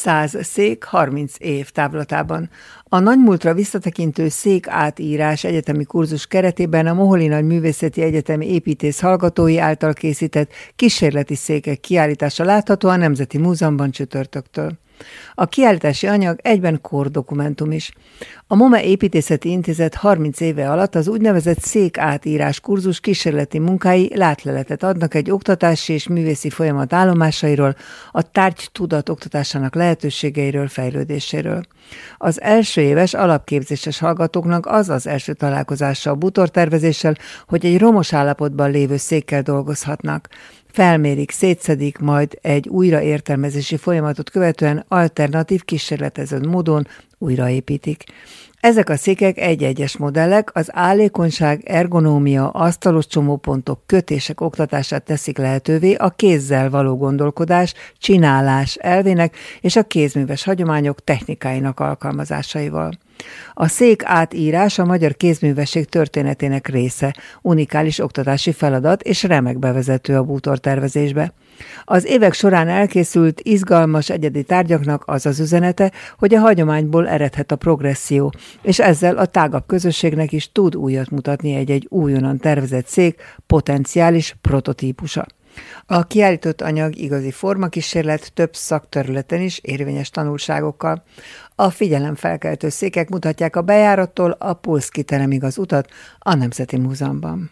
100 szék 30 év távlatában. A nagymúltra visszatekintő székátírás egyetemi kurzus keretében a Moholi Nagyművészeti Egyetemi építész hallgatói által készített kísérleti székek kiállítása látható a Nemzeti Múzeumban csütörtöktől. A kiállítási anyag egyben kordokumentum is. A MOME Építészeti Intézet 30 éve alatt az úgynevezett székátírás kurzus kísérleti munkái látleletet adnak egy oktatási és művészi folyamat állomásairól, a tárgytudat oktatásának lehetőségeiről, fejlődéséről. Az első éves alapképzéses hallgatóknak az az első találkozása a bútortervezéssel, hogy egy romos állapotban lévő székkel dolgozhatnak. Felmérik, szétszedik, majd egy újraértelmezési folyamatot követően alternatív kísérletező módon újraépítik. Ezek a székek egy-egyes modellek az állékonyság, ergonómia, asztalos csomópontok, kötések oktatását teszik lehetővé a kézzel való gondolkodás, csinálás elvének és a kézműves hagyományok technikáinak alkalmazásaival. A szék átírás a magyar kézművesség történetének része, unikális oktatási feladat és remek bevezető a bútortervezésbe. Az évek során elkészült, izgalmas egyedi tárgyaknak az az üzenete, hogy a hagyományból eredhet a progresszió, és ezzel a tágabb közösségnek is tud újat mutatni egy-egy újonnan tervezett szék potenciális prototípusa. A kiállított anyag igazi formakísérlet több szakterületen is érvényes tanulságokkal. A figyelemfelkeltő székek mutatják a bejárattól a pulszkiteremig az utat a Nemzeti Múzeumban.